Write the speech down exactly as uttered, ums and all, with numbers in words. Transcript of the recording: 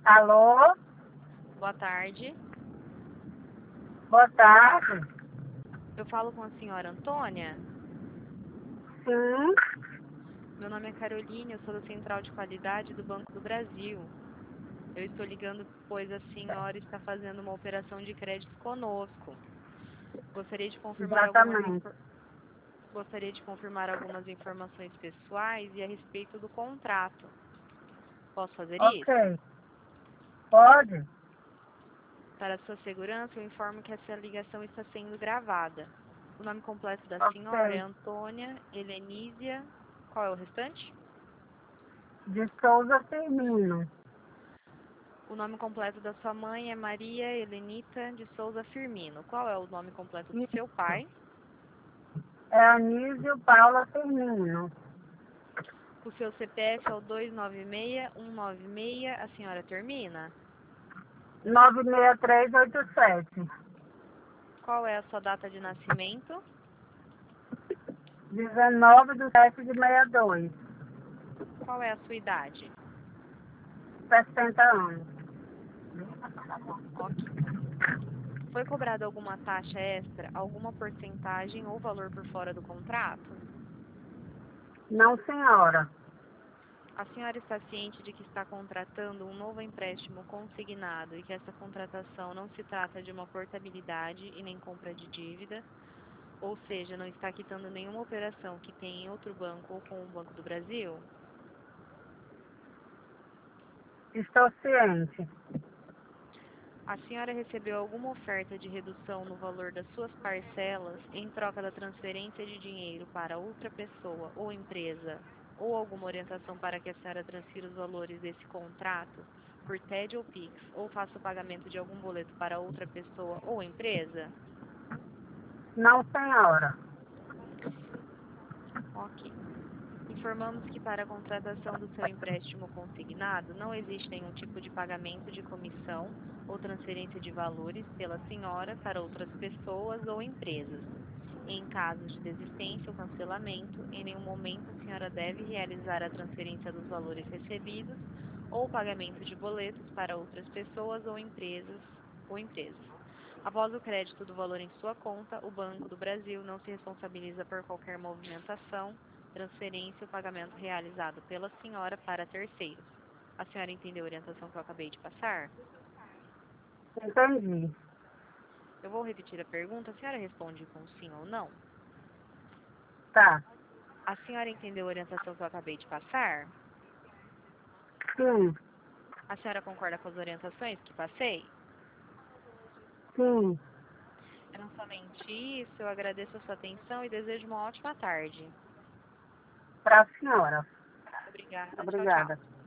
Alô? Boa tarde. Boa tarde. Eu falo com a senhora Antônia. Sim. Meu nome é Caroline, eu sou da Central de Qualidade do Banco do Brasil. Eu estou ligando pois a senhora está fazendo uma operação de crédito conosco. Gostaria de confirmar algumas, Exatamente. infor- Gostaria de confirmar algumas informações pessoais e a respeito do contrato. Posso fazer isso? Ok. Pode? Para sua segurança, eu informo que essa ligação está sendo gravada. O nome completo da senhora é Ok. Antônia Helenísia. Qual é o restante? De Souza Firmino. O nome completo da sua mãe é Maria Helenita de Souza Firmino. Qual é o nome completo do seu pai? É Anísio Paula Firmino. O seu C P F é o dois nove seis um nove seis. A senhora termina? nove seis três oito sete. Qual é a sua data de nascimento? dezenove de sete de sessenta e dois. Qual é a sua idade? sessenta anos. Ok. Foi cobrada alguma taxa extra, alguma porcentagem ou valor por fora do contrato? Não, senhora. A senhora está ciente de que está contratando um novo empréstimo consignado e que essa contratação não se trata de uma portabilidade e nem compra de dívida, ou seja, não está quitando nenhuma operação que tenha em outro banco ou com o Banco do Brasil? Estou ciente. A senhora recebeu alguma oferta de redução no valor das suas parcelas em troca da transferência de dinheiro para outra pessoa ou empresa, ou alguma orientação para que a senhora transfira os valores desse contrato por T E D ou Pix, ou faça o pagamento de algum boleto para outra pessoa ou empresa? Não, senhora. Ok. Informamos que para a contratação do seu empréstimo consignado não existe nenhum tipo de pagamento de comissão ou transferência de valores pela senhora para outras pessoas ou empresas. Em caso de desistência ou cancelamento, em nenhum momento a senhora deve realizar a transferência dos valores recebidos ou o pagamento de boletos para outras pessoas ou empresas ou empresas. Após o crédito do valor em sua conta, o Banco do Brasil não se responsabiliza por qualquer movimentação, transferência ou pagamento realizado pela senhora para terceiros. A senhora entendeu a orientação que eu acabei de passar? Entendi. Eu vou repetir a pergunta, a senhora responde com sim ou não. Tá. A senhora entendeu a orientação que eu acabei de passar? Sim. A senhora concorda com as orientações que passei? Sim. É não somente isso, eu agradeço a sua atenção e desejo uma ótima tarde. Para a senhora. Obrigada, tchau, tchau. Obrigada.